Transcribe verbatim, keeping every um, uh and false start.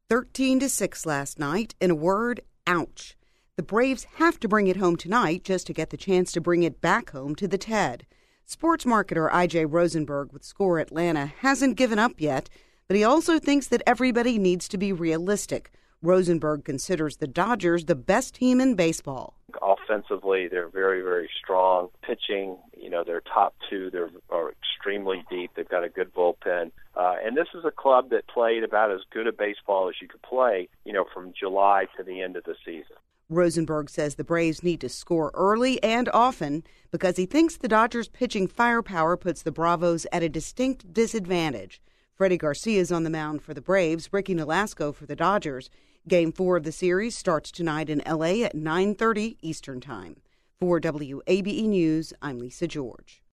thirteen to six last night. In a word, ouch. The Braves have to bring it home tonight just to get the chance to bring it back home to the Ted. Sports marketer I J Rosenberg with Score Atlanta hasn't given up yet, but he also thinks that everybody needs to be realistic. Rosenberg considers the Dodgers the best team in baseball. Offensively, they're very, very strong. Pitching, you know, their top two they're, are extremely deep. They've got a good bullpen. Uh, and this is a club that played about as good a baseball as you could play, you know, from July to the end of the season. Rosenberg says the Braves need to score early and often because he thinks the Dodgers' pitching firepower puts the Bravos at a distinct disadvantage. Freddie Garcia is on the mound for the Braves, Ricky Nolasco for the Dodgers. Game four of the series starts tonight in L A at nine thirty Eastern Time. For W A B E News, I'm Lisa George.